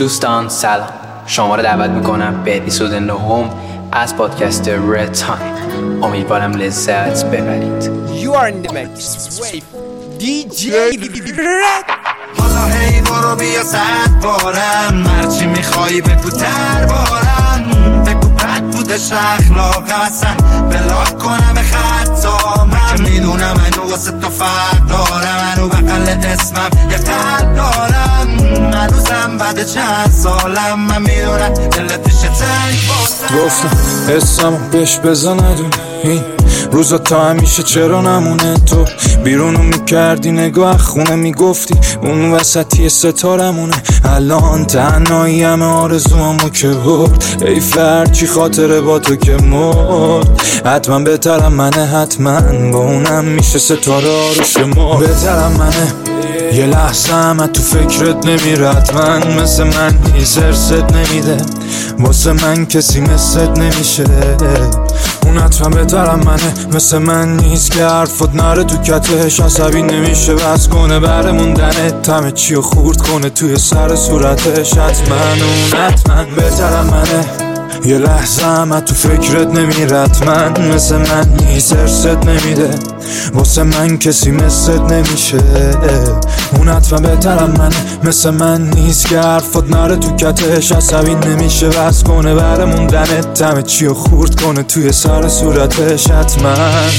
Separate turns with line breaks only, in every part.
دوستان سلام، شما رو دعوت میکنم به اپیزود 9 از پادکست رد تایم. امیدوارم لذت ببرید.
You are in the mix with DJ Red.
حالا هی برو بیا 100 بارم، هرچی میخوایی بگو دربارم، بگو بد بودش اخلاقم، اصلا بلاک کنم خطا من، میدونم منو واسه تو فرق دارم، منو بغل اسمم یه قلب دارم، هنوزم بعد چند سالم من میدونم دلت پیش تنگ بازم.
گفتم حسمو بهش بزندون این روزا تا همیشه چرا نمونه، تو بیرونو میکردی نگاه خونه میگفتی اون وسطی ستارمونه، الان تنهایی همه آرزوامو که برد، ای فرچی خاطره با تو که مرد، حتما بهترم منه، حتما با اونم میشه ستاره رو شمرد، بهترم منه یه لحظه هم تو فکرت نمیره، حتما مثل من نیست ارست نمیده، واسه من کسی مثلت نمیشه، اون حتما بهترم منه، مثل من نیست که حرفت نره تو کتش، عصبی نمیشه بس کنه بره موندنه، همه چی رو خورد کنه توی سر صورتش، حتما اون حتما بهترم منه، یه لحظه هم تو فکرت نمیره، حتما مثل من نیست ارست نمیده، واسه من کسی مثلت نمیشه، اون حتما بهترم منه، مثل من نیست که حرفت نره تو کتش، عصبی نمیشه بس کنه بره موندنه، همه چی رو خورد کنه توی سر صورتش، حتما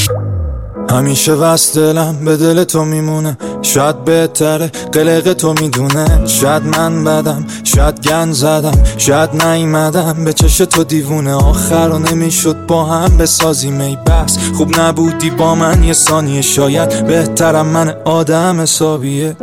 همیشه بس دلم به دل تو میمونه، شاید بهتره قلق تو میدونه، شاید من بدم شاید گن زدم شاید نیومدم به چش تو دیوونه، آخر رو نمیشد با هم بسازیم ای بس خوب نبودی با من یه ثانیه، شاید بهترم من آدم حسابیه،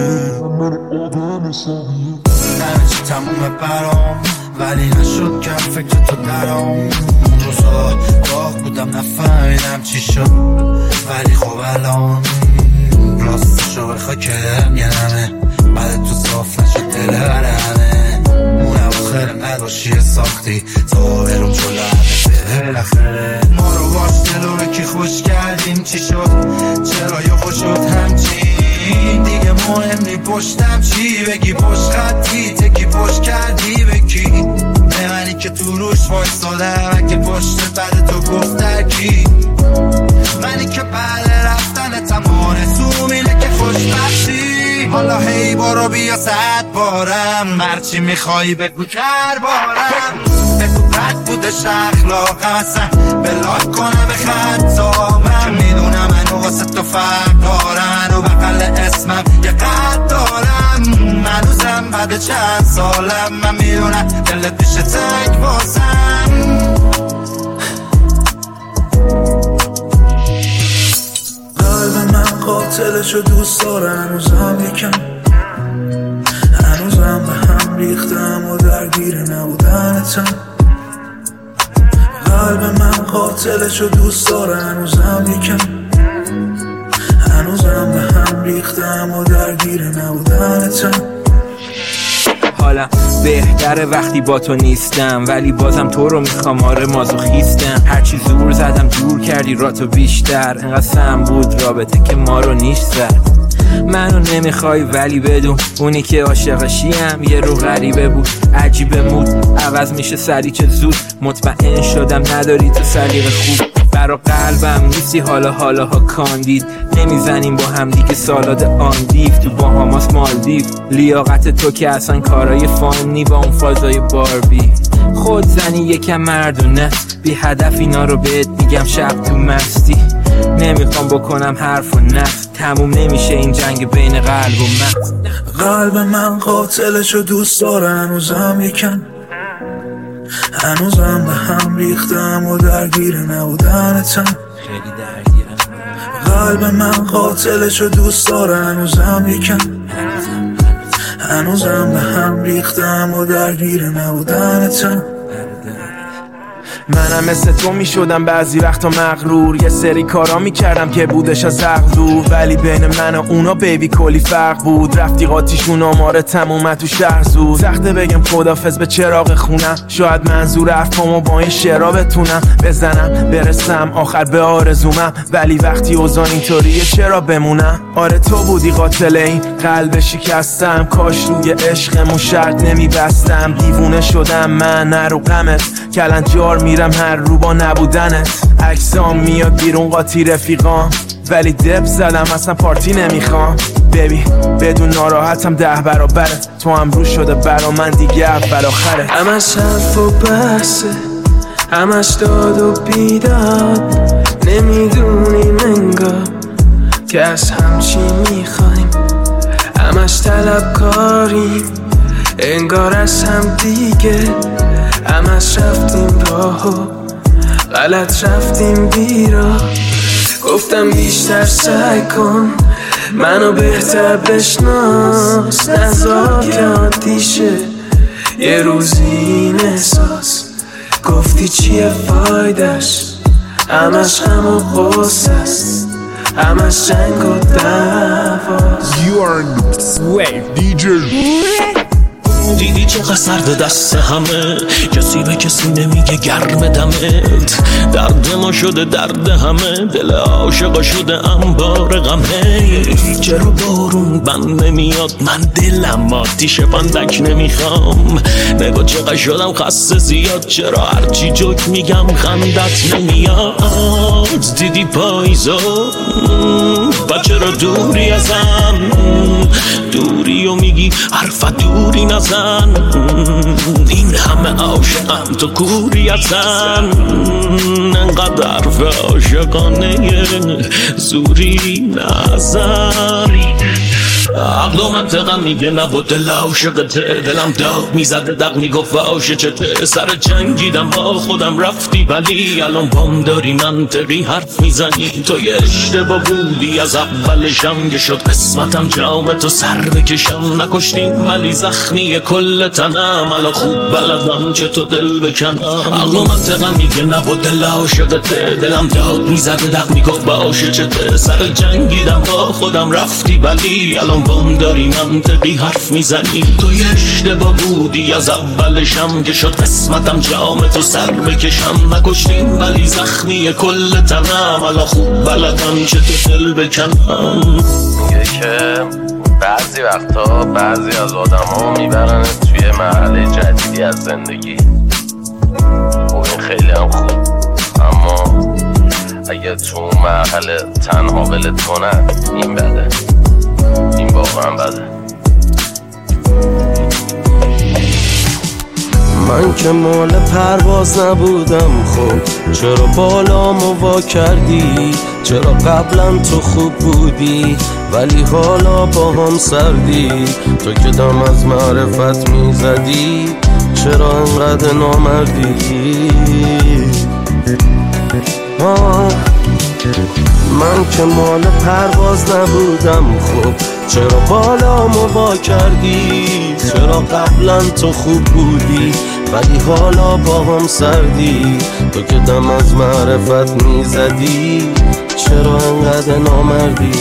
همه چی تمومه برام ولی نشد که فکر تو درام، اون روزا راه بودم نفهمیدم چی شد، ولی خب الان راستشو بخوا کردم یه نمه، بعد تو صاف نشد دل همه، اون اواخر نداشی ساختی تا برون جلو همه بالاخره، ما رو باش دل رو کی خوش کردیم چی شد، چرا یا خوش شد همچین دیگه مهم نی پشتم چی بگی، پشت خطی تکی پشت کردی بکی، به منی که تو روش وایستادم اگه پشت بعد تو گفت درکی، منی که بعد رفتن تمام رسوم اینه که خوشبختی، حالا هی برو بیا 100 بارم، هرچی میخوایی بگو دربارم، بگو بد بودش اخلاقم، اصلا بلاک کنم خطا من، میدونم منو واسه تو فرق دارم، منو بغل اسمم یه قد دارم، هنوزم بعد چند سالم من میدونم دلت پیش تنگ بازم.
قلب من قاتلشو دوست داره، هنوزم یکم هنوزم به هم ریختم و درگیر نبودنتم، قلب من قاتلشو دوست داره، هنوزم یکم هنوزم به هم ریختم و درگیر نبودنتم،
حالا بهتره وقتی با تو نیستم، ولی بازم تو رو میخوام، آره مازوخیستم، هرچی زور زدم دور کردی راتو بیشتر، انقدر سم بود رابطه که ما رو نیش زد، منو نمیخوای ولی بدون اونی که عاشقشیم یه رو غریبه بود، عجیبه مود عوض میشه سری چه زود، مطمئن شدم نداری تو سلیقه خوب، برا قلبم نیستی حالا کاندید، نمیزنیم با هم دیگه سالاد آندیف، تو باهاماس مالدیو، لیاقت تو که اصلا کارای فانی با اون فازای باربی، خود زنی یکم مردونه بی هدف اینا رو بهت میگم شب تو مستی، نمیخوام بکنم حرف و نفس، تموم نمیشه این جنگ بین قلب و مغز،
قلب من قاتلشو دوست داره، هنوزم یکم هنوزم به هم ریختم و درگیر نبودنتم،
خیلی درگیرم،
قلب من قاتلشو دوست داره، هنوزم یکم هنوزم به هم ریختم و درگیر نبودنتم،
منم مثل تو می شدم بعضی وقتا مغرور، یه سری کارا می کردم که بودش از عقل دور، ولی بین من و اونا بیبی کلی فرق بود. رفتی قاطیشون آماره تمومه تو شهر زود، سخته بگم خدافظ به چراغ خونم، شاید منظور افهامو با این شعرها بتونم بزنم برسم آخر به آرزومم، ولی وقتی اوضاع اینطوریه چرا بمونم؟ آره تو بودی قاتل این قلب شکستم، کاش روی عشقمون شرط نمیبستم. دیوونه شدم من نرو غمت، کلنجار میرم هر رو با نبودنت. عکسام میاد بیرون قاطی رفیقام، ولی دب زدم اصلا پارتی نمیخوام. بیبی بدون ناراحتم 10 برابرت، تو هم رو شده برا من دیگه اول آخرت.
همش حرف و بحثه، همش داد و بیداد، نمیدونیم انگار که از همچی میخوایم، همش طلبکاریم انگار از هم دیگه، همش رفتیم راهو غلط رفتیم بیراه. گفتم بیشتر سعی کن منو بهتر بشناس، نذار که عادیشه یه روزی این احساس. گفتی چیه فایدش، همش غم و غصه است، همش جنگ و دعواست.
You are Wave DJ.
دیدی چقدر سرد دست همه، کسی به کسی نمیگه گرم دمت، درد ما شده درد همه، دل عاشقا شده انبار غمه. چرا بارون بند نمیاد، من دلم آتیش بندک نمیخوام، نگاه چقدر شدم خسته زیاد، چرا هرچی جوک میگم خندت نمیاد. دیدی پاییزو و چرا دوری ازم، دوری و میگی حرف دوری نزن، این همه عاشقم تو کوری ازن، انقدر حرف عاشقانه زوری نزن. عقل و منطقم میگه نبود دل عاشقته، دلم داغ میزده دق میگفت عاشق چته، سر جنگیدم با خودم رفتی ولی الان بام داری منطقی حرف میزنی. تو یه اشتباه بودی از اولشم که شد قسمتم جام تو سر بکشم، نکشتیم ولی زخمی کل تنم، الان خوب بلدم چه تو دل بکنم. عقل و منطقم میگه نبود دل عاشقته، دلم داغ میزده دق میگفت عاشق چته، سر جنگیدم با خودم رفتی ولی الان بام داری منطقی حرف میزنی. تو یه اشتباه بودی از اولشم که شد قسمتم جام تو سر بکشم، نکشتیم ولی زخمی کل تنم، الان خوب بلدم چه تو دل بکنم.
میگه که بعضی وقتا بعضی از آدم ها میبرن توی مرحله جدیدی از زندگی و این خیلی هم خوب، اما اگه تو مرحله تنها ولت کنن این بده، این واقعا بده.
من که مال پرواز نبودم، خب چرا بالامو وا کردی؟ چرا قبلا تو خوب بودی ولی حالا با هم سردی؟ تو که دم از معرفت میزدی چرا انقدر نامردی؟ من که مال پرواز نبودم، خب چرا بالامو وا کردی؟ چرا قبلا تو خوب بودی ولی حالا با هم سردی؟ تو که دم از معرفت میزدی چرا انقدر نامردی؟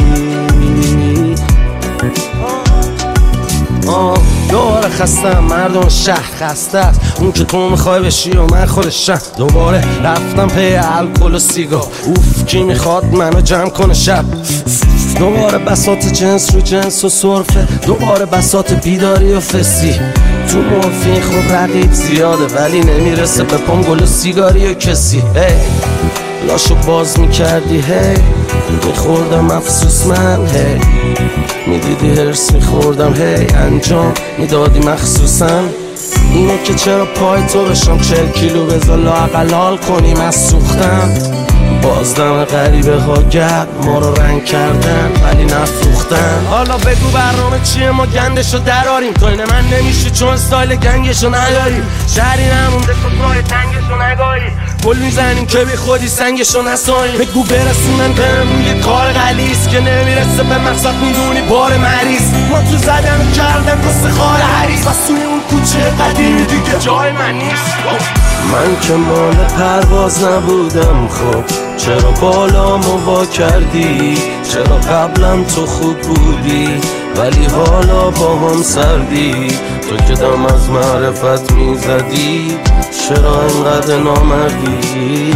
دوباره خستم، مردم شهر خسته است، اون که تو میخوای بشی و من خودشم. دوباره رفتم پی الکل و سیگار، اوف کی میخواد منو جمع کنه شب. دوباره بساط جنس رو جنس و صرفه، دوباره بساط بیداری و فسی. تو مورفین خب رقیب زیاده ولی نمیرسه به پام گل و سیگاری و کسی. لاشو باز میکردی هی، میخوردم افسوس من هی، میدیدی هرس میخوردم هی، انجام میدادی مخصوصا. اینه که چرا پای تو بشم 40 کیلو بذار لااقل حال کنیم از سوختم. بازدم غریبه ها گرد ما رو رنگ کردن ولی نفروختن. حالا بگو برنامه چیه ما گندشو دراریم، تو اینه من نمیشه چون استایل گنگشو نداریم. شهری نمونده که پای تنگشو نگاهی، گل میزنیم که بی خودی سنگشو نساییم. بگو برسونن بهم روی کار غلیظ که نمیرسه به مقصد میدونی بار مریض. ما تو زدن کردن قصه خار حریص، بس توی اون کوچه قدیمی دیگه جای من نیست.
من که مال پرواز نبودم، خب چرا بالامو وا کردی؟ چرا قبلم تو خوب بودی ولی حالا با هم سردی؟ تو که دم از معرفت میزدی، چرا انقدر نامردی؟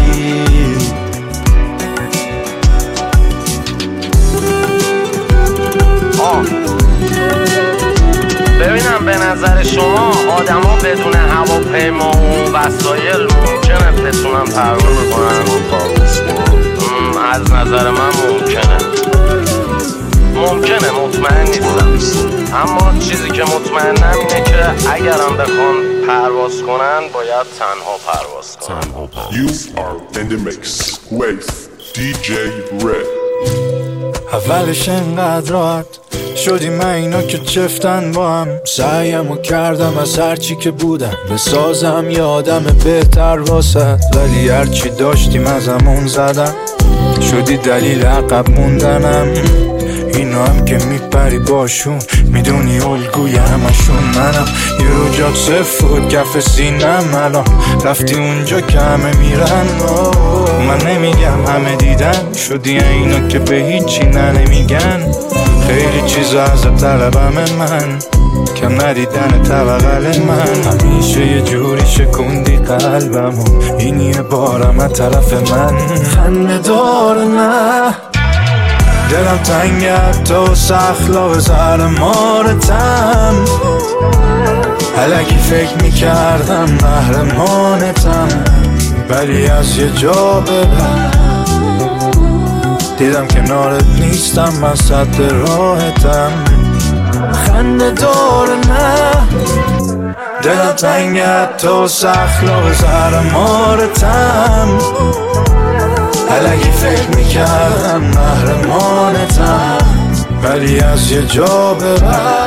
ببینم به نظر شما آدم ها بدون هواپیما و وسایل ممکنه بتونن پرواز کنن؟ از نظر من ممکنه، مطمئن نیستم، اما چیزی که مطمئنم اینه که اگرم بخوان پرواز کنن باید تنها پرواز کنن.
You are in the mix with DJ Red.
اولش انقدر راحت شدی من اینا که چفتن با هم، سعیمو کردم از هرچی که بودم بسازم یه آدم بهتر واسد، ولی هرچی داشتیم ازمون زدم، شدی دلیل عقب موندنم. اینا هم که میپری باشون میدونی الگوی همشون منم، یه رو جات صفر بود کف سینم، الان رفتی اونجا که همه میرن. من نمیگم همه دیدن، شدی اینا که به هیچی نمیگن، خیلی چیزا ازت طلبم من، کم ندیدن توقل من، همیشه یه جوری شکوندی قلبمو، این یه بارم از طرف من. خنده داره نه دلم تنگت تو سخلا زر مارتم، الکی فکر میکردم محرمانتم، ولی از یه جا ببر دیدم کنارت نیستم، من صد راحتم. خنده داره نه دلم تنگت تو سخلا زر مارتم، الکی فکر میکردم محرمانتم، ولی از یه جا ببر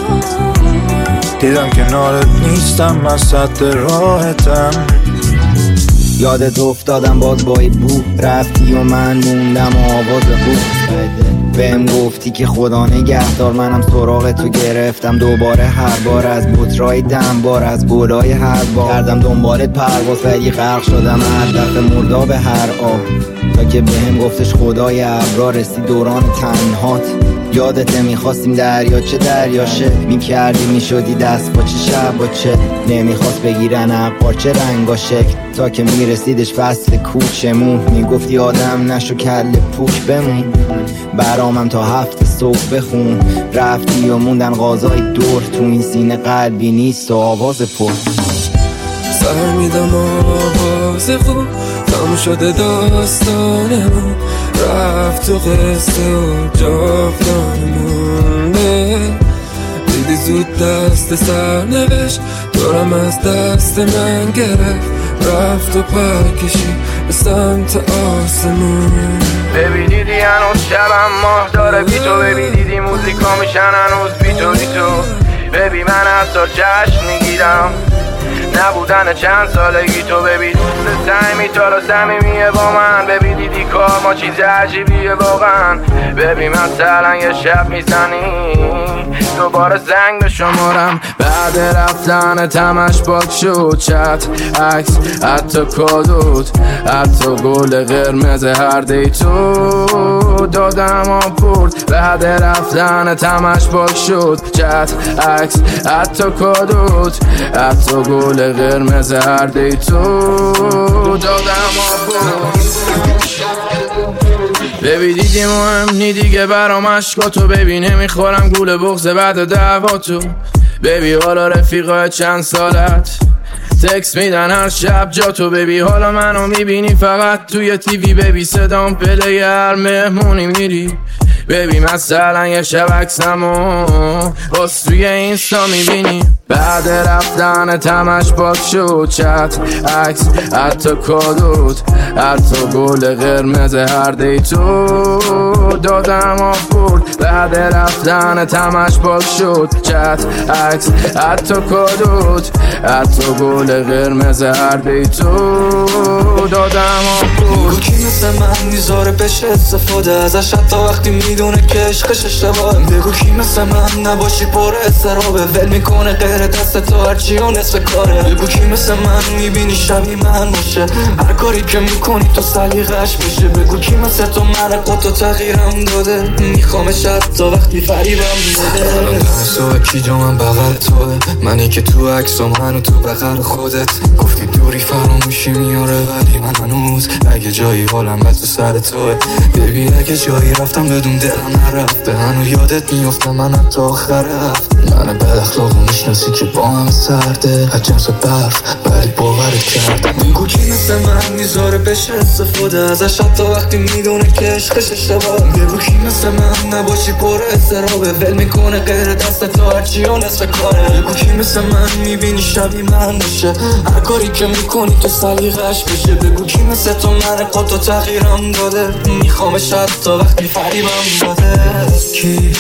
دیدم کنارت نیستم، من صد راحتم.
یادت افتادم باز با بو رفتی و من موندم آواز خوب بهم گفتی که خدا نگهدار، منم سراغ تو گرفتم دوباره، هر بار از بطرای دم بار از گلای هر بار کردم دنبالت پرواز، ولی غرق شدم هر دفعه مرداب هر آب، تا که بهم گفتش خدای ابرار رسید دوران تنهات. یادت نمیخواستیم دریاچه دریاشه میکردی، میشدی دست با چه شب با چه، نمیخواست بگیرن عقارچه رنگا شکل، تا که میرسیدش فصل کوچمون، میگفتی آدم نشو کل پوک بمون، برامم تا 7 صبح بخون، رفتی و موندن غازای دور، تو این سینه قلبی نیست و آواز پر.
سر میدم آواز خوب تموم شده داستانمون، رفت تو قصه و جاودانمون، دیدی زود دست سرنوشت دورم از دست من گرفت، رفت و پرکشی به سمت آسمون.
ببی دیدی هنوز شبم ماه داره بی تو، ببی دیدی موزیکا میشن هنوز بی تو بی تو، ببی من از تو جشن میگیرم نبودن چند سالگی تو، ببی دوست صمیمی تو رو صمیمیه با من، ببی دیدی کار ما چیز عجیبیه واقعا، ببی مثلا یه شب میزنی دوباره زنگ به شمارم، بعد رفتن تمش پاک شد چت عکس حتی کادوت، حتی گل قرمز هر دیتو دادم آپورد، بعد رفتن تمش پاک شد چت عکس حتی کادوت، حتی گل قرمز هر دیتو دادم آپورد. ببی دیدی مهم نی دیگه برام عشقاتو، ببی نمیخورم گول بغض بعد دعواتو، ببی حالا رفیقای چند سالت تکس میدن هر شب جاتو، ببی حالا منو میبینی فقط توی تیوی، ببی صدام پلی هر مهمونی میری، ببی مثلا یه شب عکسمو باز توی اینستا میبینی، بعد رفتن تمش پاک شد چت عکس حتی کادوت، حتی گل قرمز هر دیتو دادم آپورد، بعد رفتن تمش پاک شد چت عکس حتی کادوت، حتی گل قرمز هر دیتو دادم آپورد.
مثل من میذاره بشه استفاده ازش حتی وقتی میدونه که عشقش اشتباهه. بگو کی مثل من نباشی پر استرابه، ول میکنه غیر دست تو هرچی و نصف کاره. بگو کی مثل من میبینی شبیه من باشه، هر کاری که میکنی تو سلیقش میشه. بگو کی مثل تو من قطع تغییرم داده، میخوامش حتی وقتی فریبم داده. الان دم کی جا من بغل توه، منی که تو عکس و منو تو بغل خودت. گفتی دوری فراموشی میاره ولی من هنوز اگه جایی حالم بد تو سر توه. ببی اگه جایی رفتم بدون دلم نرفته، هنو یادت میفتم من حتی آخر هفت. من بد اخلاقو میشناسی که با هم سرده، هجمس برف ولی باورت کردم. بگو کی مثل من میذاره بشه استفاده ازش حتی وقتی میدونه که عشقش اشتباهه. بگو کی مثل من نباشی پر استرابه، ول میکنه غیر دست تو هرچی و نصف کاره. بگو کی مثل من میبینی شبیه من باشه، هر کاری که میکنی تو سلیقش بشه. بگو کی مثل تو من قطع تغییرم داده، میخوامش حتی وقتی فریبم داده. کی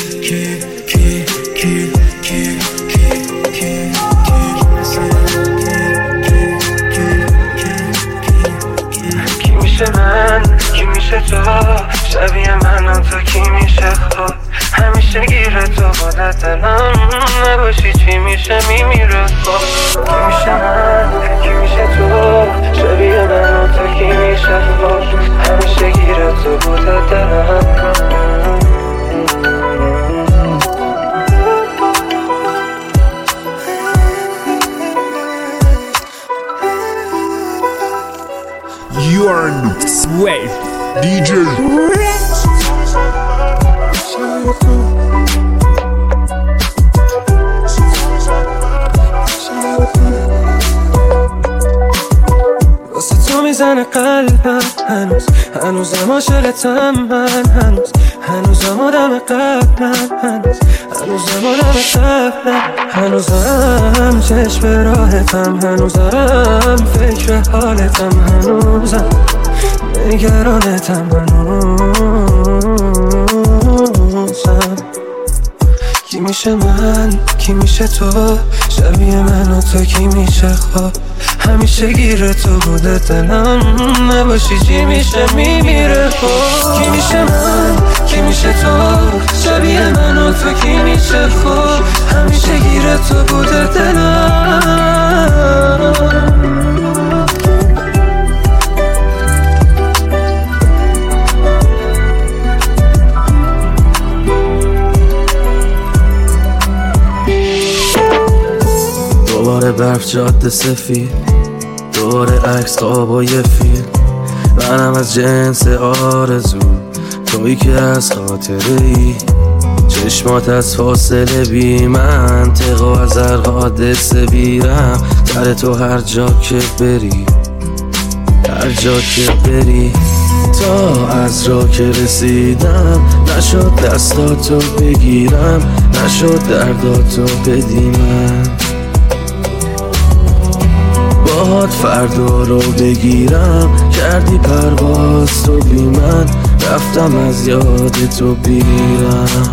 میشه من، کی میشه تو، شبیه من تو کی میشه خود. همیشه گیره تو بوده دلم، نباشی چی میشه میمیره خود. کی میشه من، کی میشه تو، شبیه من تو کی میشه خود. همیشه گیره تو بوده دلم.
You are in the Wave DJ
واسه تو میزنه قلبم هنوزم عاشقتم من، هنوزم آدم قبلم، هنوزم آدم قبلم، هنوزم چشم راحتم، هنوزم فکر حالتم، هنوزم نگرانتم، هنوزم. کی میشه من، کی میشه تو، شبیه من و تو کی میشه خواب. همیشه گیره تو بوده دلم، نباشی چی میشه میمیره خواب. کی میشه من، کی میشه تو، شبیه من و تو کی میشه خواب. همیشه گیره تو بوده دلم.
دوباره برف جاده سفید، دوباره عکس خواب و یه فیلم. منم از جنس آرزو، تویی که از خاطره ای. چشمات از فاصله بی منطق و از هر حادثه بیرم. در تو هر جا که بری، هر جا که بری. تا از راه که رسیدم، نشد دستاتو بگیرم، نشد درداتو بدی من. باهات فردا رو بگیرم، کردی پرواز تو بی من، رفتم از یاد تو بیرم.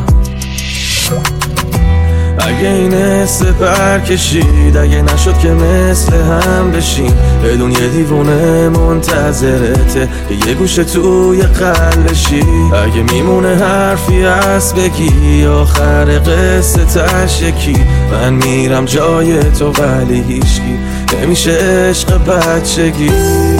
اگه این حس پر کشید، اگه نشد که مثل هم بشیم، بدون یه دیوونه منتظرته که یه گوشه توی قلبشی. اگه میمونه حرفی هست بگی، آخر قصه تش یکی. من میرم جای تو ولی هیچکی نمیشه عشق بچگی.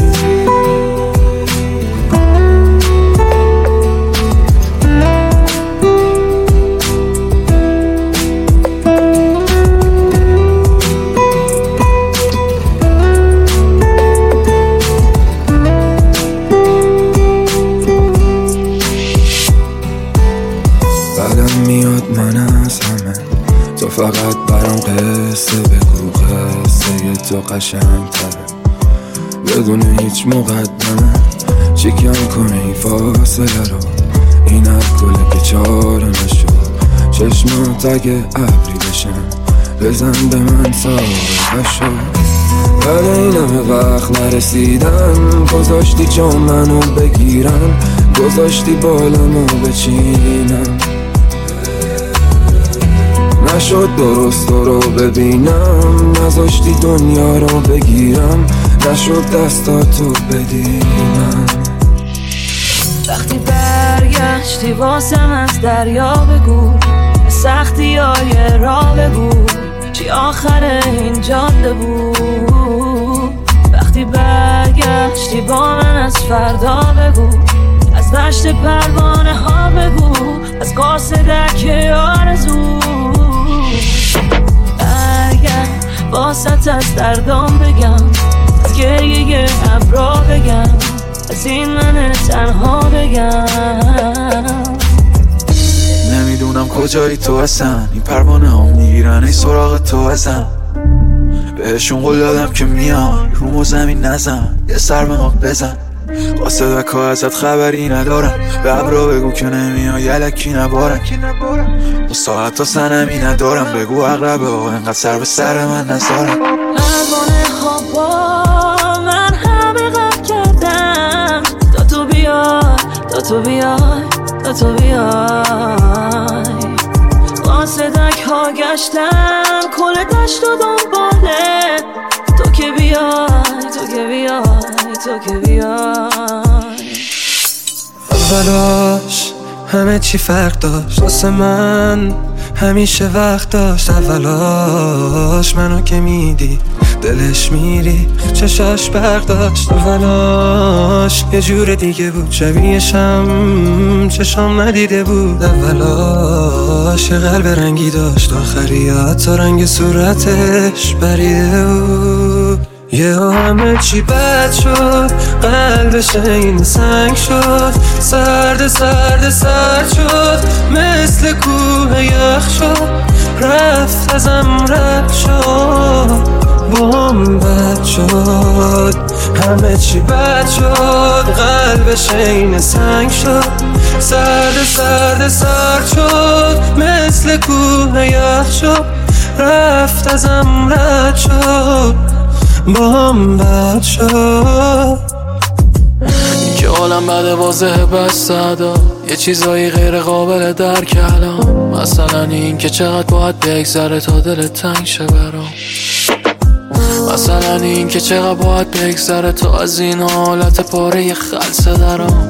فقط برام قصه بگو، قصه تو قشنگ تره بدون هیچ مقدمه. چی کم کنه این فاصله رو، این الکله که چاره نشد. چشمات اگه ابری بشن، بزن به من ساقه شد. بعد این همه وقت نرسیدم، گذاشتی جا منو بگیرم، گذاشتی بالمو بچینم. نشد درست رو ببینم، نذاشتی دنیا رو بگیرم، نشد دستاتو بدی من.
وقتی برگشتی واسم از دریا بگو، سختی های راه بگو، چی آخر این جاده بود. وقتی برگشتی با من از فردا بگو، از دشت پروانه ها بگو، از قاصدک آرزو. اگر واسط از دردام بگم، از گریه ابرا بگم، از این من تنها بگم.
نمیدونم کجایی تو هستن، این پروانه ها میگیرن ای سراغ تو ازم. بهشون قول دادم که میان رو زمین نزن، یه سر به ما بزن. قاصدک ها ازت خبری ندارن، به ابرا بگو که نمیان یلکی نبارن. با ساعت ها سنمی ندارم، بگو اقربه ها انقدر سر به سر من نزارن.
پروانه ها با من همه غم کردن، تا تو بیای، تا تو بیای، تا تو بیای. قاصدک ها گشتن کل دشت و دنباله، تو که بیای، تو که بیای، تو که بیای.
اولاش همه چی فرق داشت، واسه من همیشه وقت داشت. اولاش منو که میدی دلش میری، چشاش برق داشت. اولاش یه جور دیگه بود، شبیهشم چشام ندیده بود. اولاش یه قلب رنگی داشت، آخری حتی رنگ صورتش بریده بود. یه همه چی بد شد، قلبش این سنگ شد، سرد سرد سرد شد، مثل کوه یخ شد، رفت ازم رد شد، بام بد شد. همه چی بد شد، قلبش این سنگ شد، سرد سرد سرد شد، مثل کوه یخ شد، رفت ازم رد شد، بام بد شد.
که عالم بده واضحه بس صدا، یه چیزایی غیر قابل درک الان. مثلا این که چقدر باید بگذره تا دلت تنگ شه برام. مثلا این که چقدر باید بگذره تا از این حالت پاره خلصه درام.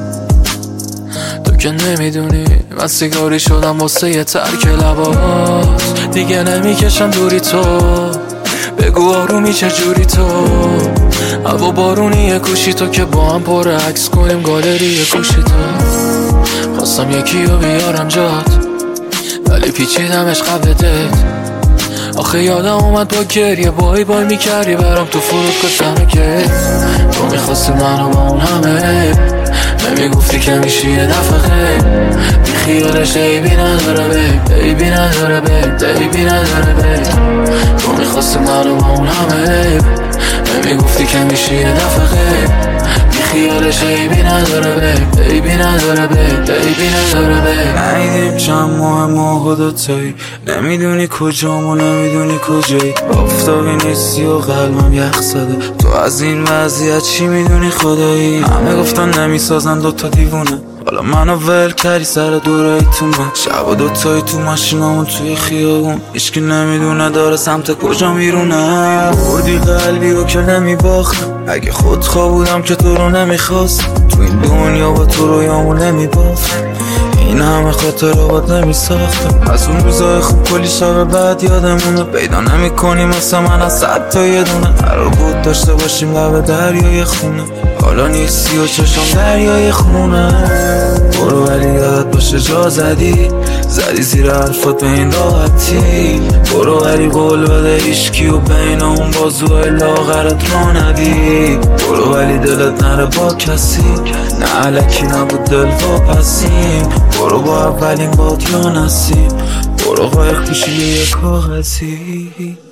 تو که نمیدونی من سیگاری شدم واسه یه ترک لباس، دیگه نمیکشم دوری تو، بگو آرومی چجوری تو. هوا بارونیه کوشی تو که با هم پر عکس کنیم گالری کوشی تو. خواستم یکی رو بیارم جات ولی پیچیدمش قبل دت. آخه یادم اومد با گریه بای بای میکردی برام تو فرودگاه تنکت. تو میخواستی منو با اون همه، نمیگفتی که میشی یه دفعه خیلی بی خیالش. عیبی نداره بی، عیبی نداره بی، عیبی نداره بی. تو میخواستی منو با اون همه، نمیگفتی که میشی یه دفعه خیلی بی خیالش. عیبی نداره بی، عیبی نداره بی، عیبی نداره بی.
ندیدیم چند ماه خودتایی، نمیدونی کجام و نمیدونی کجایی. آفتابی نیستی و قلبم یخ زده، تو از این وضعیت چی میدونی خدایی. همه گفتن نمیسازن دوتا دیوونه، حالا منو ول کردی سر دورایی تو من. شب و دوتایی تو ماشینامون توی خیابون، هیچکی نمیدونه داره سمت کجا میرونه. بردی قلبی رو که نمیباختم، اگه خودخواه بودم که تو رو نمیخواستم. تو این دنیا با تو رویامو نمیبافتم، این همه خاطر رو باد نمیساختم. از اون روزای خوب کلی شب بعد یادمونه، پیدا نمی کنیم مثل من از 100 تا یه دونه. قرار بود داشته باشیم لب دریای خونه، حالا نیستی و چشم دریای خونه. برو ولی یادت باشه جا زدی زیر حرفات به این راحتی. برو ولی قول بده هیچکی و بین اون بازوهای لاغرت را ندی. برو ولی دلت نره با کسی، نه علکی نبود دل واپسیم. برو با اولین باد یا نسیم، برو قایق پیشی یه کاغذی.